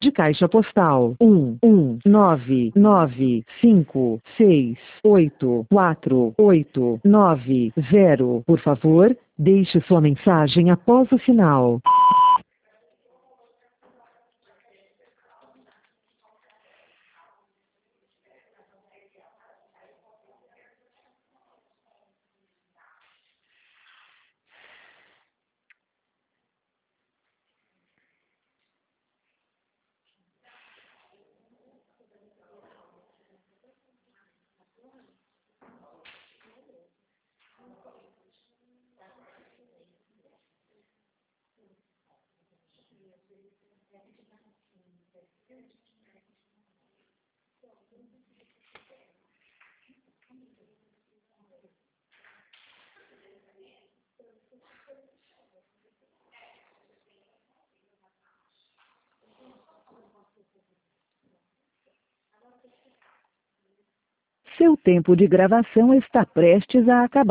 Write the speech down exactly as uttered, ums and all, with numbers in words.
de caixa postal um um nove nove cinco seis oito quatro oito nove zero. Por favor, deixe sua mensagem após o sinal. Seu tempo de gravação está prestes a acabar.